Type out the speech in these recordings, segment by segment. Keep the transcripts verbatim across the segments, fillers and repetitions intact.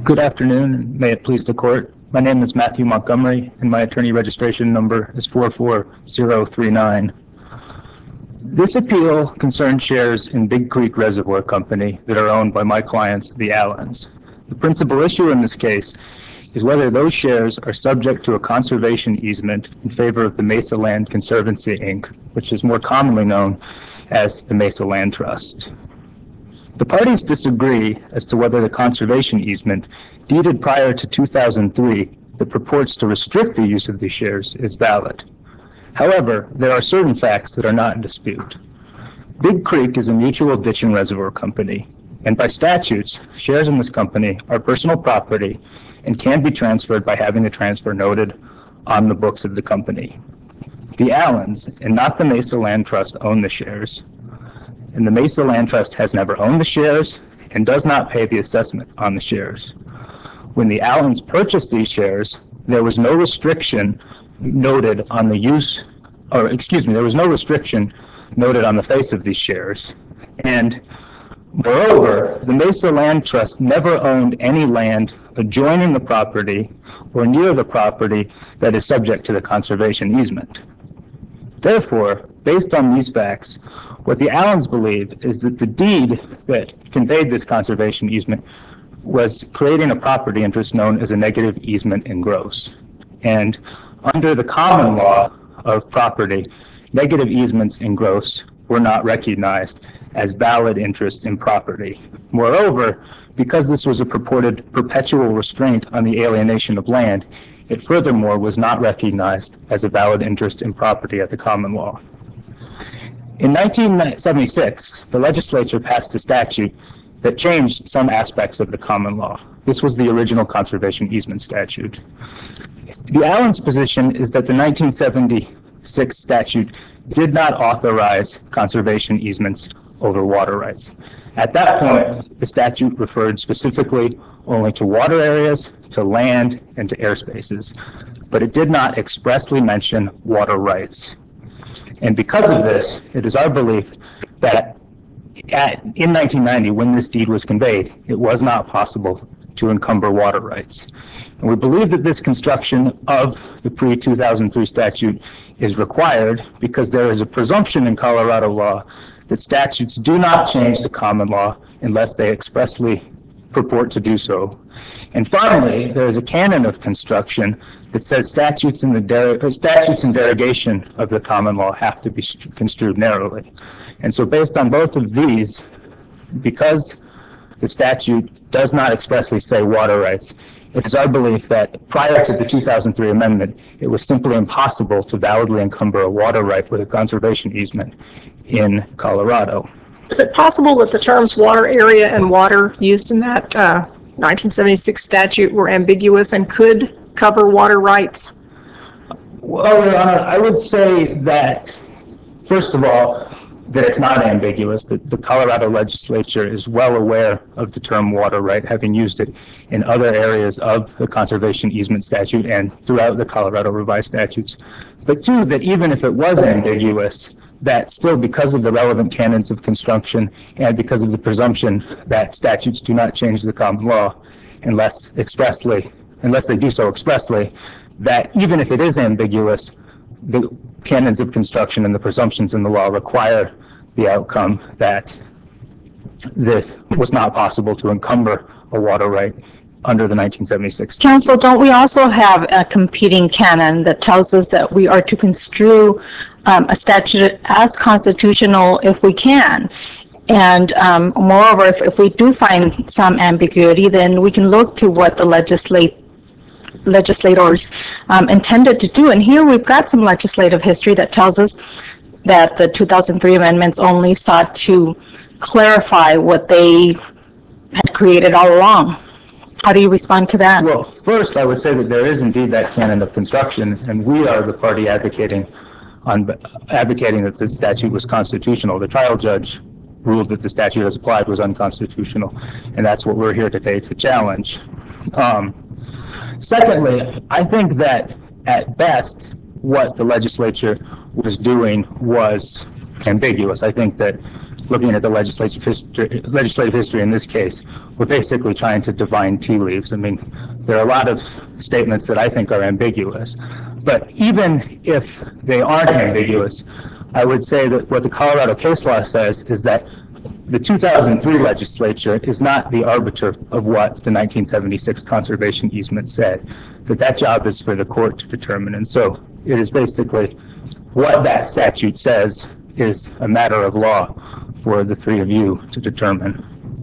Good afternoon, and may it please the court. My name is Matthew Montgomery, and my attorney registration number is four four zero three nine. This appeal concerns shares in Big Creek Reservoir Company that are owned by my clients, the Allens. The principal issue in this case is whether those shares are subject to a conservation easement in favor of the Mesa Land Conservancy, Incorporated, which is more commonly known as the Mesa Land Trust. The parties disagree as to whether the conservation easement deeded prior to two thousand three that purports to restrict the use of these shares is valid. However, there are certain facts that are not in dispute. Big Creek is a mutual ditch and reservoir company, and by statutes, shares in this company are personal property and can be transferred by having the transfer noted on the books of the company. The Allens, and not the Mesa Land Trust, own the shares, and the Mesa Land Trust has never owned the shares and does not pay the assessment on the shares. When the Allens purchased these shares, there was no restriction noted on the use, or excuse me, there was no restriction noted on the face of these shares. And moreover, the Mesa Land Trust never owned any land adjoining the property or near the property that is subject to the conservation easement. Therefore, based on these facts, what the Allens believe is that the deed that conveyed this conservation easement was creating a property interest known as a negative easement in gross. And under the common law of property, negative easements in gross were not recognized as valid interests in property. Moreover, because this was a purported perpetual restraint on the alienation of land, it furthermore was not recognized as a valid interest in property at the common law. In nineteen seventy-six, the legislature passed a statute that changed some aspects of the common law. This was the original conservation easement statute. The Allens' position is that the nineteen seventy-six statute did not authorize conservation easements over water rights. At that point, the statute referred specifically only to water areas, to land, and to airspaces, but it did not expressly mention water rights. And because of this, it is our belief that at, in nineteen ninety, when this deed was conveyed, it was not possible to encumber water rights. And we believe that this construction of the pre two thousand three statute is required because there is a presumption in Colorado law that statutes do not change the common law unless they expressly purport to do so. And finally, there is a canon of construction that says statutes in the der- statutes in derogation of the common law have to be construed narrowly. And so based on both of these, because the statute does not expressly say water rights, it is our belief that prior to the two thousand three amendment, it was simply impossible to validly encumber a water right with a conservation easement in Colorado. Is it possible that the terms water area and water used in that uh, nineteen seventy-six statute were ambiguous and could cover water rights? Well, Your Honor, I would say that, first of all, that it's not ambiguous, that the Colorado legislature is well aware of the term water right, having used it in other areas of the conservation easement statute and throughout the Colorado revised statutes. But two, that even if it was ambiguous, that still, because of the relevant canons of construction and because of the presumption that statutes do not change the common law unless expressly, unless they do so expressly, that even if it is ambiguous, the canons of construction and the presumptions in the law require the outcome that this was not possible to encumber a water right under the nineteen seventy-six. Counsel, don't we also have a competing canon that tells us that we are to construe um, a statute as constitutional if we can? And um, moreover, if, if we do find some ambiguity, then we can look to what the legislate legislators um, intended to do. And here we've got some legislative history that tells us that the two thousand three amendments only sought to clarify what they had created all along. How do you respond to that? Well, first, I would say that there is indeed that canon of construction, and we are the party advocating on advocating that the statute was constitutional. The trial judge ruled that the statute as applied was unconstitutional, and that's what we're here today to challenge. Um, secondly, I think that at best, what the legislature was doing was ambiguous. I think that looking at the legislative history, legislative history in this case, we're basically trying to divine tea leaves. I mean, there are a lot of statements that I think are ambiguous, but even if they aren't ambiguous, I would say that what the Colorado case law says is that the two thousand three legislature is not the arbiter of what the nineteen seventy-six conservation easement said, that that job is for the court to determine. And so it is basically what that statute says is a matter of law for the three of you to determine.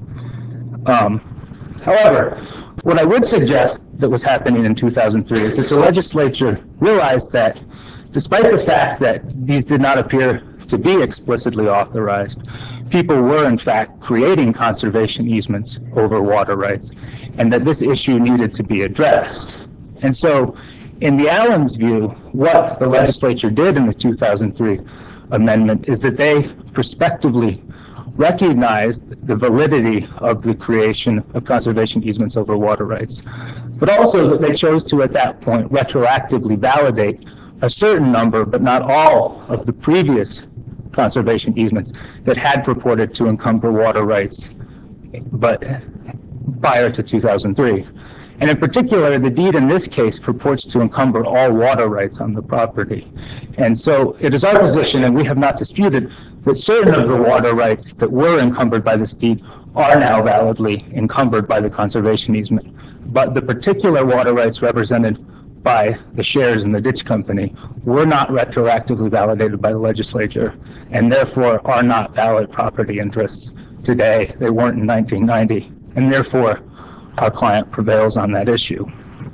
Um, however, what I would suggest that was happening in two thousand three is that the legislature realized that despite the fact that these did not appear to be explicitly authorized, people were in fact creating conservation easements over water rights, and that this issue needed to be addressed. And so in the Allen's view, what the legislature did in the two thousand three amendment is that they prospectively recognized the validity of the creation of conservation easements over water rights, but also that they chose to, at that point, retroactively validate a certain number, but not all, of the previous conservation easements that had purported to encumber water rights, but prior to two thousand three. And in particular, the deed in this case purports to encumber all water rights on the property. And so it is our position, and we have not disputed, that certain of the water rights that were encumbered by this deed are now validly encumbered by the conservation easement. But the particular water rights represented by the shares in the ditch company were not retroactively validated by the legislature, and therefore are not valid property interests today. They weren't in nineteen ninety, and therefore our client prevails on that issue.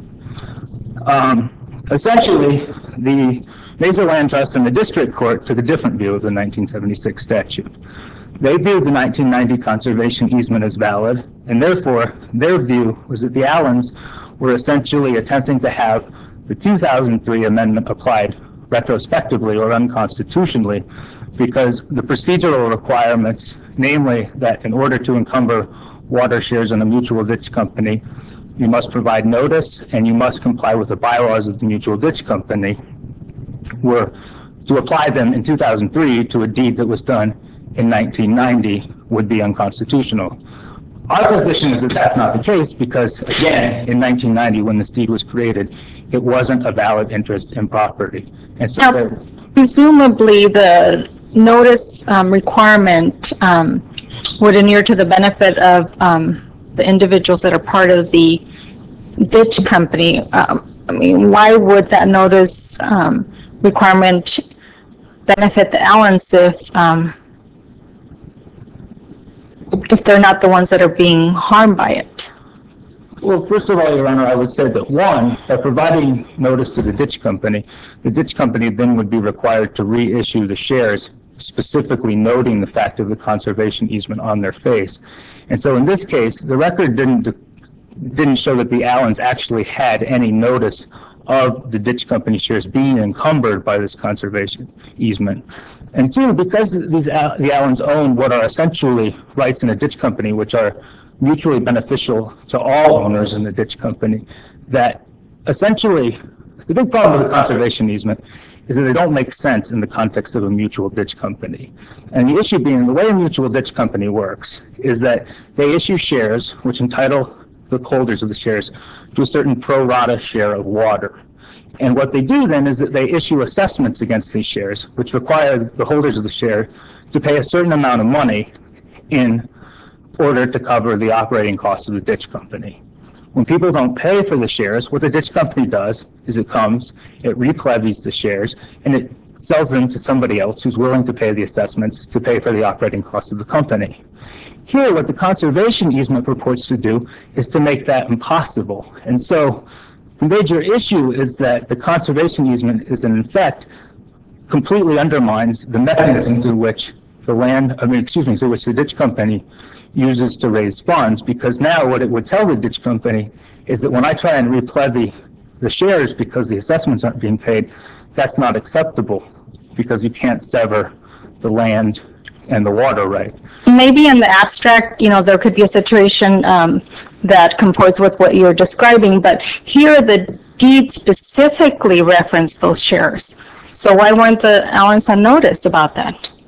Um, essentially, the Mesa Land Trust and the District Court took a different view of the nineteen seventy-six statute. They viewed the nineteen ninety conservation easement as valid, and therefore their view was that the Allens were essentially attempting to have the two thousand three amendment applied retrospectively or unconstitutionally, because the procedural requirements, namely that in order to encumber water shares in a mutual ditch company, you must provide notice and you must comply with the bylaws of the mutual ditch company, were to apply them in two thousand three to a deed that was done in nineteen ninety would be unconstitutional. Our position is that that's not the case because, again, in nineteen ninety, when this deed was created, it wasn't a valid interest in property. And so Now, presumably the notice um, requirement um, would inure to the benefit of um, the individuals that are part of the ditch company. Um, I mean, why would that notice um, requirement benefit the Allens if um, if they're not the ones that are being harmed by it? Well, first of all, Your Honor, I would say that one, by providing notice to the ditch company, the ditch company then would be required to reissue the shares, specifically noting the fact of the conservation easement on their face. And so in this case, the record didn't didn't show that the Allens actually had any notice of the ditch company shares being encumbered by this conservation easement. And two, because these the Allens own what are essentially rights in a ditch company, which are mutually beneficial to all owners in the ditch company, that essentially the big problem with the conservation easement is that they don't make sense in the context of a mutual ditch company. And the issue being, the way a mutual ditch company works is that they issue shares which entitle the holders of the shares to a certain pro rata share of water. And what they do then is that they issue assessments against these shares, which require the holders of the share to pay a certain amount of money in order to cover the operating costs of the ditch company. When people don't pay for the shares, what the ditch company does is it comes, it replevies the shares, and it sells them to somebody else who's willing to pay the assessments to pay for the operating costs of the company. Here, what the conservation easement purports to do is to make that impossible. And so the major issue is that the conservation easement is, in effect, completely undermines the mechanism through which the land, I mean, excuse me, through which the ditch company uses to raise funds, because now what it would tell the ditch company is that when I try and replevy the shares because the assessments aren't being paid, that's not acceptable because you can't sever the land and the water right. Maybe in the abstract, you know, there could be a situation um, that comports with what you're describing, but here the deed specifically referenced those shares. So why weren't the Allens on notice about that?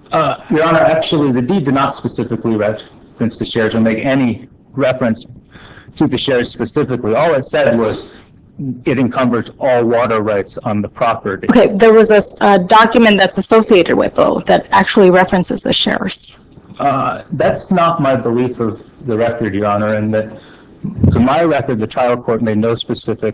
Uh, Your Honor, actually, the deed did not specifically reference the shares or make any reference to the shares specifically. All it said was it encumbered all water rights on the property. Okay, there was a, s- a document that's associated with though that actually references the shares. Uh, that's not my belief of the record, Your Honor, and that to my record, the trial court made no specific,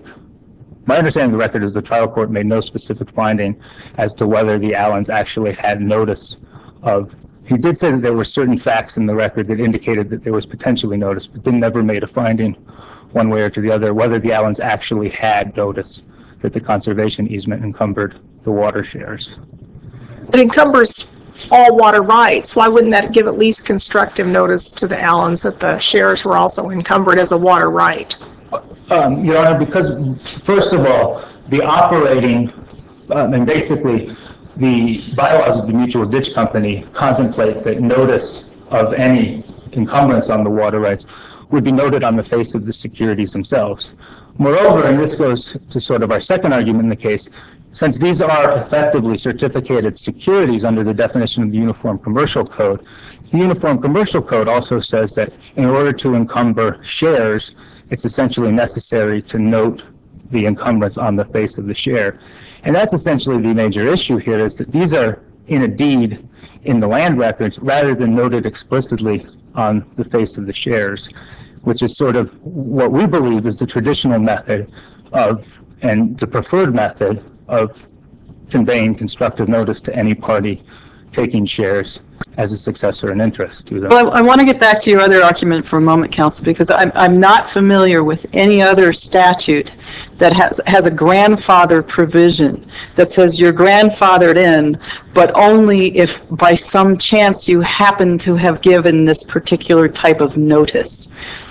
my understanding of the record is the trial court made no specific finding as to whether the Allens actually had notice of, he did say that there were certain facts in the record that indicated that there was potentially notice, but they never made a finding one way or to the other, whether the Allens actually had notice that the conservation easement encumbered the water shares. It encumbers all water rights. Why wouldn't that give at least constructive notice to the Allens that the shares were also encumbered as a water right? Um, Your Honor, because first of all, the operating, um, and basically the bylaws of the Mutual Ditch Company contemplate that notice of any encumbrance on the water rights would be noted on the face of the securities themselves. Moreover, and this goes to sort of our second argument in the case, since these are effectively certificated securities under the definition of the Uniform Commercial Code, the Uniform Commercial Code also says that in order to encumber shares, it's essentially necessary to note the encumbrance on the face of the share. And that's essentially the major issue here, is that these are in a deed in the land records rather than noted explicitly on the face of the shares, which is sort of what we believe is the traditional method of, and the preferred method of conveying constructive notice to any party taking shares as a successor in interest to them. Well, I, I want to get back to your other argument for a moment, Counsel, because I'm, I'm not familiar with any other statute that has, has a grandfather provision that says you're grandfathered in, but only if by some chance you happen to have given this particular type of notice.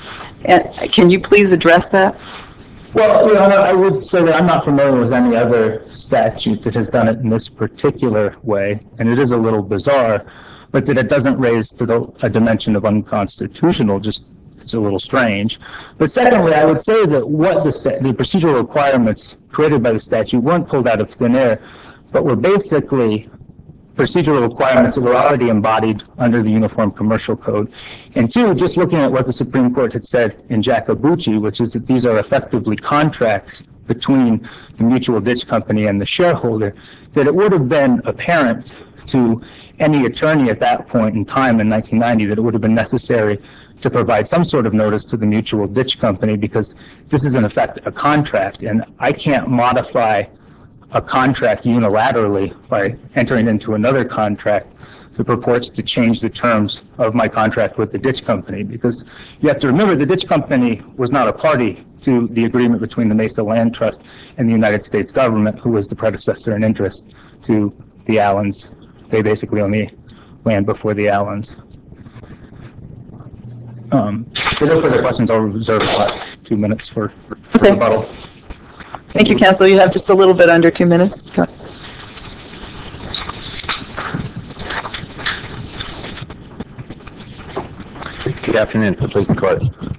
And can you please address that? Well, Your Honor, I would say that I'm not familiar with any other statute that has done it in this particular way, and it is a little bizarre, but that it doesn't raise to the, a dimension of unconstitutional, just it's a little strange. But secondly, I would say that what the, sta- the procedural requirements created by the statute weren't pulled out of thin air, but were basically procedural requirements that were already embodied under the Uniform Commercial Code. And two, just looking at what the Supreme Court had said in Jacobucci, which is that these are effectively contracts between the Mutual Ditch Company and the shareholder, that it would have been apparent to any attorney at that point in time in nineteen ninety that it would have been necessary to provide some sort of notice to the Mutual Ditch Company, because this is in effect a contract, and I can't modify a contract unilaterally by entering into another contract that purports to change the terms of my contract with the ditch company, because you have to remember the ditch company was not a party to the agreement between the Mesa Land Trust and the United States government, who was the predecessor in interest to the Allens. They basically own the land before the Allens. Um, if there are no further questions, I'll reserve the last two minutes for, for Okay. rebuttal. Thank you, Counsel. You have just a little bit under two minutes. Go. Good afternoon, for police and court.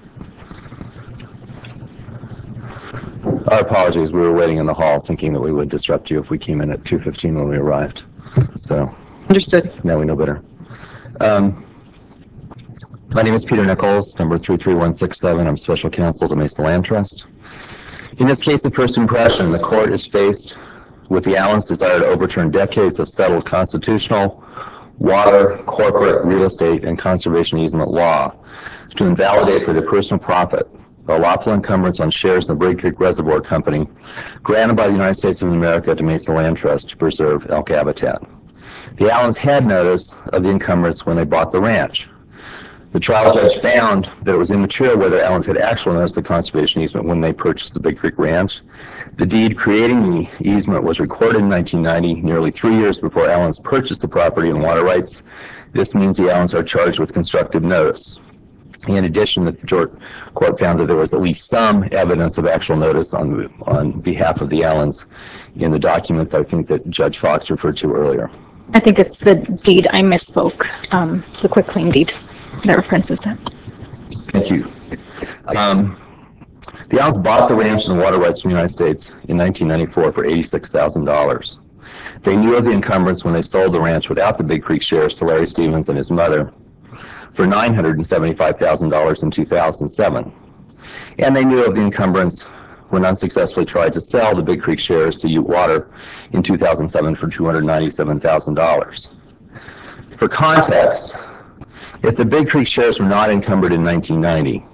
Our apologies. We were waiting in the hall, thinking that we would disrupt you if we came in at two fifteen when we arrived. So Understood. now we know better. Um, my name is Peter Nichols, number three three one six seven. I'm special counsel to Mesa Land Trust. In this case of first impression, the court is faced with the Allens' desire to overturn decades of settled constitutional, water, corporate, real estate, and conservation easement law to invalidate for their personal profit a lawful encumbrance on shares in the Brigg Creek Reservoir Company granted by the United States of America to Mesa Land Trust to preserve elk habitat. The Allens had notice of the encumbrance when they bought the ranch. The trial judge found that it was immaterial whether Allens had actually noticed the conservation easement when they purchased the Big Creek Ranch. The deed creating the easement was recorded in nineteen ninety, nearly three years before Allens purchased the property and water rights. This means the Allens are charged with constructive notice. In addition, the court found that there was at least some evidence of actual notice on, on behalf of the Allens in the document that I think that Judge Fox referred to earlier. I think it's the deed. I misspoke. Um, it's the quitclaim deed that references that. Thank you. Um, the Allens bought the ranch and the water rights from the United States in nineteen ninety-four for eighty-six thousand dollars. They knew of the encumbrance when they sold the ranch without the Big Creek shares to Larry Stevens and his mother for nine hundred seventy-five thousand dollars in two thousand seven. And they knew of the encumbrance when unsuccessfully tried to sell the Big Creek shares to Ute Water in two thousand seven for two hundred ninety-seven thousand dollars. For context, if the Big Creek shares were not encumbered in nineteen ninety,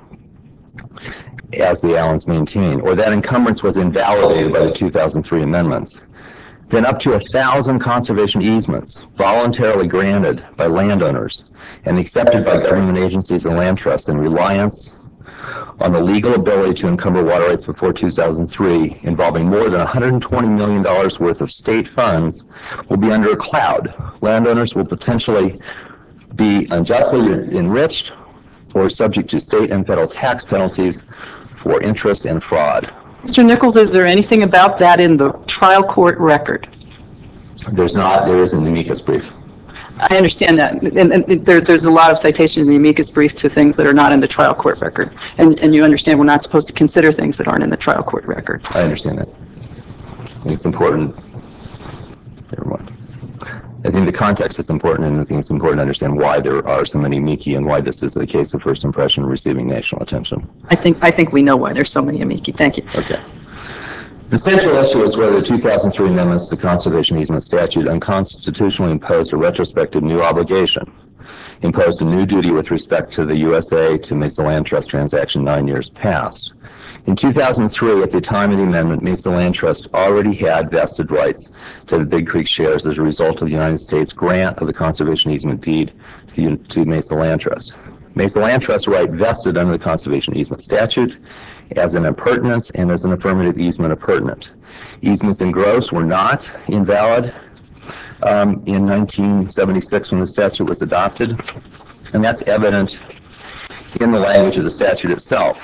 as the Allens maintain, or that encumbrance was invalidated by the two thousand three amendments, then up to a thousand conservation easements voluntarily granted by landowners and accepted by government agencies and land trusts in reliance on the legal ability to encumber water rights before two thousand three, involving more than one hundred twenty million dollars worth of state funds, will be under a cloud. Landowners will potentially be unjustly enriched or subject to state and federal tax penalties for interest and fraud. Mister Nichols, is there anything about that in the trial court record? There's not, there is an amicus brief. I understand that, and, and there, there's a lot of citation in the amicus brief to things that are not in the trial court record, and, and you understand we're not supposed to consider things that aren't in the trial court record. I understand that. I think it's important. Never mind. I think the context is important, and I think it's important to understand why there are so many amici and why this is a case of first impression receiving national attention. I think I think we know why there's so many amici. Thank you. Okay. The central issue is whether the two thousand three amendments to the Conservation Easement Statute unconstitutionally imposed a retrospective new obligation, imposed a new duty with respect to the U S A to Mesa Land Trust transaction nine years past. In two thousand three, at the time of the amendment, Mesa Land Trust already had vested rights to the Big Creek shares as a result of the United States grant of the conservation easement deed to, to Mesa Land Trust. Mesa Land Trust right vested under the Conservation Easement Statute as an appurtenance and as an affirmative easement appurtenant. Easements in gross were not invalid um, in nineteen seventy-six when the statute was adopted, and that's evident in the language of the statute itself.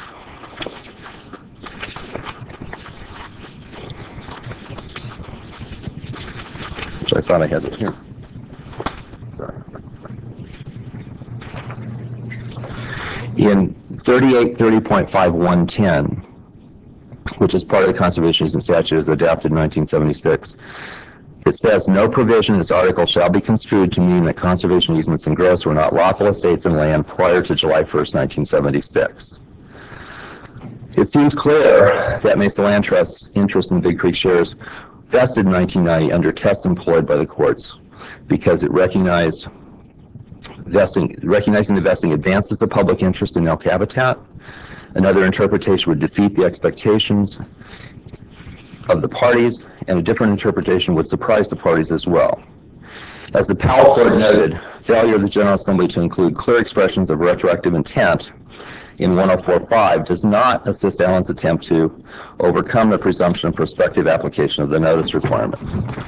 Which I thought I had it here. Sorry. In thirty-eight thirty point five one ten, which is part of the Conservation Easement Statute as adopted in nineteen seventy-six, it says, no provision in this article shall be construed to mean that conservation easements in gross were not lawful estates and land prior to July first, nineteen seventy-six. It seems clear that Mesa Land Trust's interest in the Big Creek shares vested in nineteen ninety under tests employed by the courts because it recognized vesting, recognizing the vesting advances the public interest in elk habitat. Another interpretation would defeat the expectations of the parties, and a different interpretation would surprise the parties as well. As the Powell Court noted, failure of the General Assembly to include clear expressions of retroactive intent in one oh four point five does not assist Allen's attempt to overcome the presumption of prospective application of the notice requirement.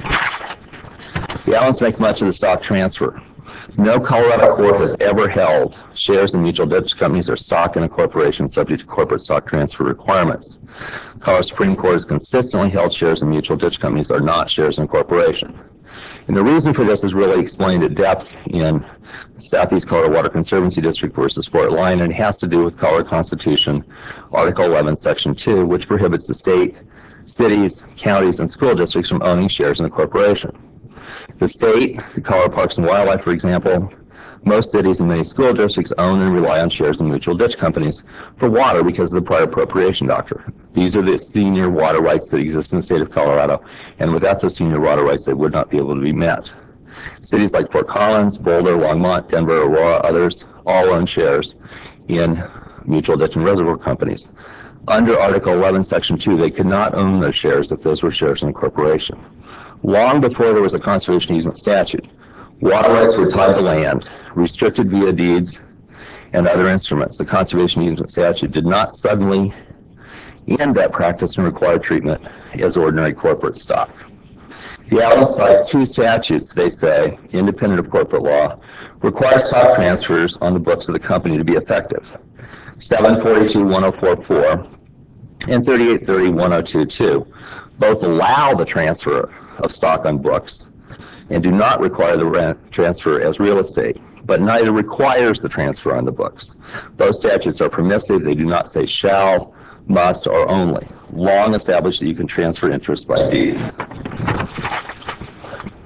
The Allens make much of the stock transfer. No Colorado court has ever held shares in mutual ditch companies or stock in a corporation subject to corporate stock transfer requirements. Colorado Supreme Court has consistently held shares in mutual ditch companies are not shares in a corporation. And the reason for this is really explained at depth in Southeast Colorado Water Conservancy District versus Fort Lyon, and it has to do with Colorado Constitution, Article eleven, Section two, which prohibits the state, cities, counties, and school districts from owning shares in a corporation. The state, the Colorado Parks and Wildlife, for example, most cities and many school districts own and rely on shares in mutual ditch companies for water because of the prior appropriation doctrine. These are the senior water rights that exist in the state of Colorado, and without those senior water rights, they would not be able to be met. Cities like Fort Collins, Boulder, Longmont, Denver, Aurora, others all own shares in mutual ditch and reservoir companies. Under Article eleven, Section two, they could not own those shares if those were shares in a corporation. Long before there was a conservation easement statute, water rights were tied to land, restricted via deeds and other instruments. The conservation easement statute did not suddenly end that practice and require treatment as ordinary corporate stock. The Allens cite two statutes, they say, independent of corporate law, require stock transfers on the books of the company to be effective. seven forty-two one oh four four and thirty-eight thirty one oh two two both allow the transfer of stock on books and do not require the rent transfer as real estate, but neither requires the transfer on the books. Both statutes are permissive. They do not say shall, must, or only. Long established that you can transfer interest by deed.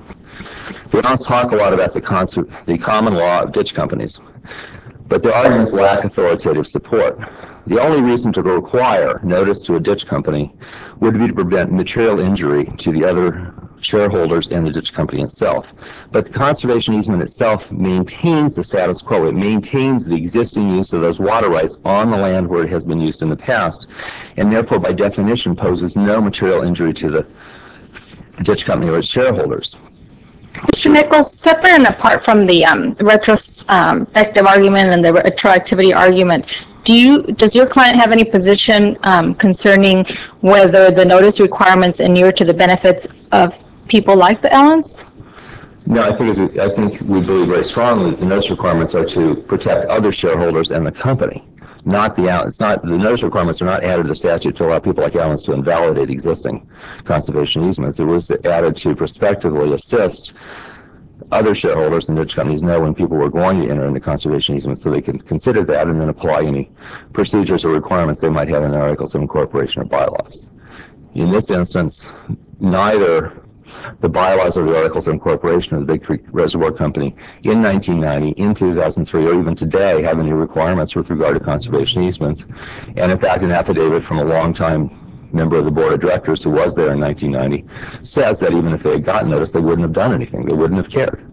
Allen's talk a lot about the, concert, the common law of ditch companies, but their arguments lack authoritative support. The only reason to require notice to a ditch company would be to prevent material injury to the other shareholders and the ditch company itself. But the conservation easement itself maintains the status quo. It maintains the existing use of those water rights on the land where it has been used in the past, and therefore, by definition, poses no material injury to the ditch company or its shareholders. Mister Nichols, separate and apart from the um, retrospective argument and the retroactivity argument, do you, does your client have any position um, concerning whether the notice requirements inure to the benefits of people like the Allens? No, I think it's, I think we believe very strongly that the notice requirements are to protect other shareholders and the company, not the Allens. It's not, the notice requirements are not added to the statute to allow people like Allens to invalidate existing conservation easements. It was added to prospectively assist other shareholders and ditch companies know when people were going to enter into conservation easements, so they can consider that and then apply any procedures or requirements they might have in their articles of incorporation or bylaws. In this instance, neither the bylaws or the articles of incorporation of the Big Creek Reservoir Company in nineteen ninety, in two thousand three, or even today have any requirements with regard to conservation easements. And in fact, an affidavit from a longtime member of the board of directors who was there in nineteen ninety says that even if they had gotten notice, they wouldn't have done anything. They wouldn't have cared.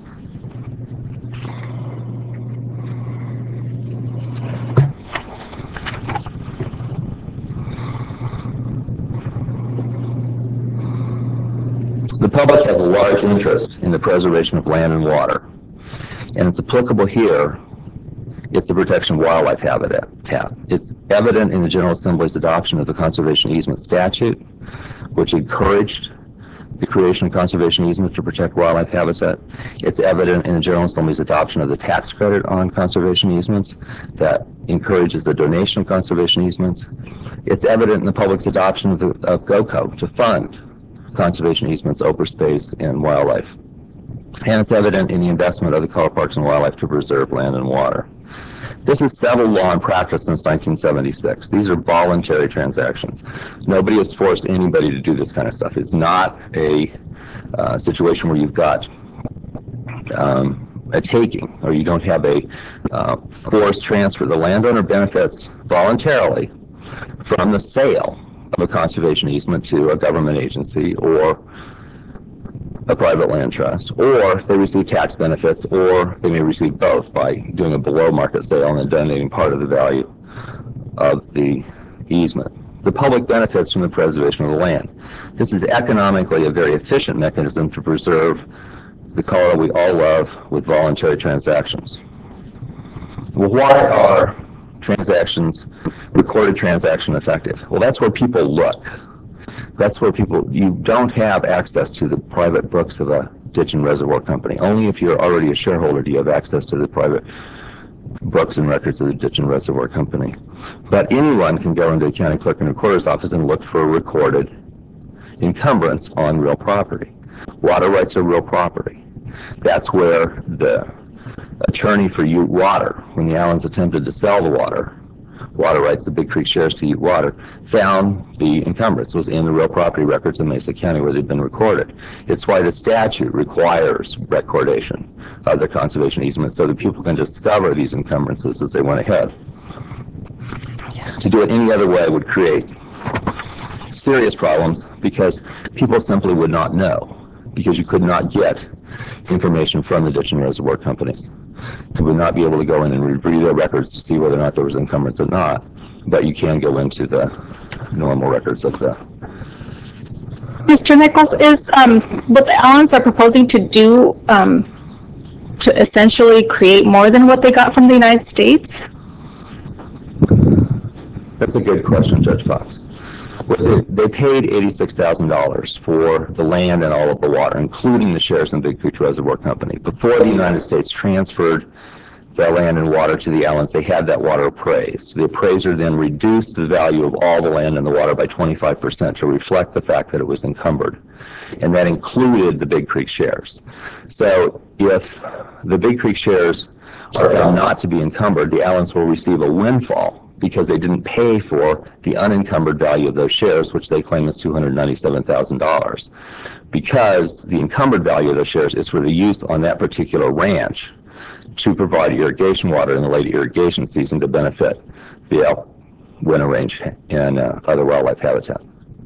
The public has a large interest in the preservation of land and water, and it's applicable here. It's the protection of wildlife habitat. It's evident in the General Assembly's adoption of the Conservation Easement Statute, which encouraged the creation of conservation easements to protect wildlife habitat. It's evident in the General Assembly's adoption of the tax credit on conservation easements that encourages the donation of conservation easements. It's evident in the public's adoption of, the, of GOCO to fund conservation easements, open space, and wildlife. And it's evident in the investment of the Colorado Parks and Wildlife to preserve land and water. This is settled law and practice since nineteen seventy-six. These are voluntary transactions. Nobody has forced anybody to do this kind of stuff. It's not a uh, situation where you've got um, a taking or you don't have a uh, forced transfer. The landowner benefits voluntarily from the sale of a conservation easement to a government agency or a private land trust, or they receive tax benefits, or they may receive both by doing a below market sale and then donating part of the value of the easement. The public benefits from the preservation of the land. This is economically a very efficient mechanism to preserve the Colorado we all love with voluntary transactions. Well, why are transactions, recorded transaction effective? Well, that's where people look. That's where people, you don't have access to the private books of a ditch and reservoir company. Only if you're already a shareholder do you have access to the private books and records of the ditch and reservoir company. But anyone can go into the county clerk and recorder's office and look for a recorded encumbrance on real property. Water rights are real property. That's where the attorney for Ute Water, when the Allens attempted to sell the water, water rights, the Big Creek shares to Ute Water, found the encumbrance was in the real property records in Mesa County where they'd been recorded. It's why the statute requires recordation of the conservation easement so that people can discover these encumbrances as they went ahead. To do it any other way would create serious problems because people simply would not know, because you could not get information from the ditch and reservoir companies. You would not be able to go in and review their records to see whether or not there was encumbrance or not, but you can go into the normal records of the... Mister Nichols, is um, what the Allens are proposing to do um, to essentially create more than what they got from the United States? That's a good question, Judge Fox. They, they paid eighty-six thousand dollars for the land and all of the water, including the shares in Big Creek Reservoir Company. Before the United States transferred the land and water to the Allens, they had that water appraised. The appraiser then reduced the value of all the land and the water by twenty-five percent to reflect the fact that it was encumbered. And that included the Big Creek shares. So if the Big Creek shares are found not to be encumbered, the Allens will receive a windfall because they didn't pay for the unencumbered value of those shares, which they claim is two hundred ninety-seven thousand dollars. Because the encumbered value of those shares is for the use on that particular ranch to provide irrigation water in the late irrigation season to benefit the elk, winter range, and uh, other wildlife habitat.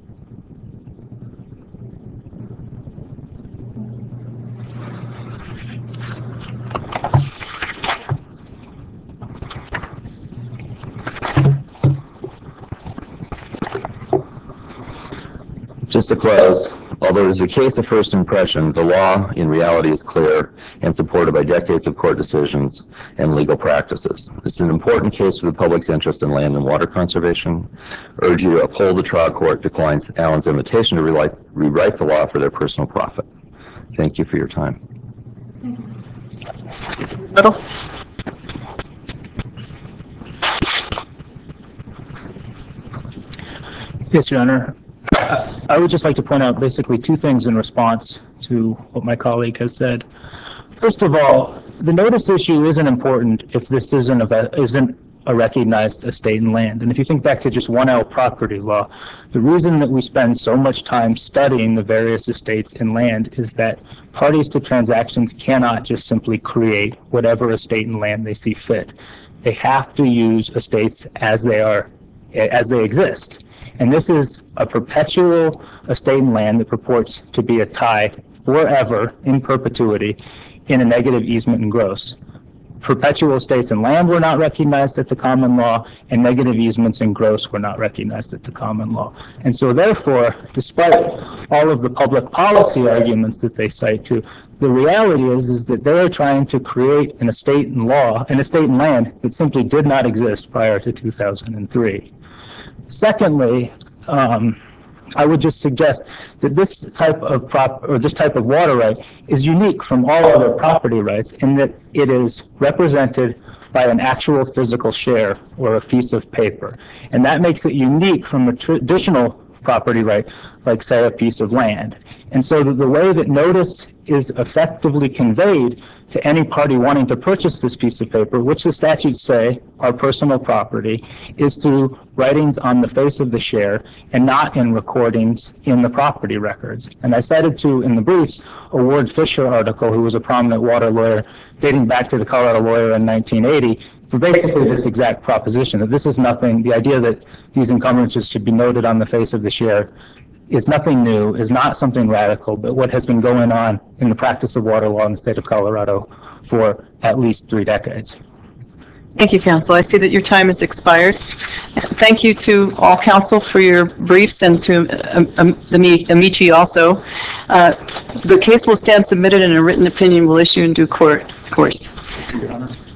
Just to close, although it is a case of first impression, the law in reality is clear and supported by decades of court decisions and legal practices. It's an important case for the public's interest in land and water conservation. I urge you to uphold the trial court declines Allen's invitation to rewrite, rewrite the law for their personal profit. Thank you for your time. Little. Yes, Your Honor. I would just like to point out basically two things in response to what my colleague has said. First of all, the notice issue isn't important if this isn't a, isn't a recognized estate and land. And if you think back to just one L property law, the reason that we spend so much time studying the various estates and land is that parties to transactions cannot just simply create whatever estate and land they see fit. They have to use estates as they are, as they exist. And this is a perpetual estate and land that purports to be a tie forever in perpetuity in a negative easement and gross. Perpetual estates and land were not recognized at the common law, and negative easements and gross were not recognized at the common law. And so therefore, despite all of the public policy arguments that they cite to, the reality is, is that they're trying to create an estate and law, an estate and land that simply did not exist prior to two thousand three. Secondly, um, I would just suggest that this type of prop or this type of water right is unique from all other property rights in that it is represented by an actual physical share or a piece of paper. And that makes it unique from a traditional property right, like say a piece of land. And so the, the way that notice is effectively conveyed to any party wanting to purchase this piece of paper, which the statutes say are personal property, is through writings on the face of the share and not in recordings in the property records. And I cited to in the briefs a Ward Fisher article, who was a prominent water lawyer dating back to the Colorado Lawyer in nineteen eighty, for basically this exact proposition, that this is nothing, the idea that these encumbrances should be noted on the face of the share is nothing new, is not something radical, but what has been going on in the practice of water law in the state of Colorado for at least three decades. Thank you, counsel. I see that your time has expired. Thank you to all counsel for your briefs and to um, um, Amici also. Uh, the case will stand submitted and a written opinion will issue in due court, course.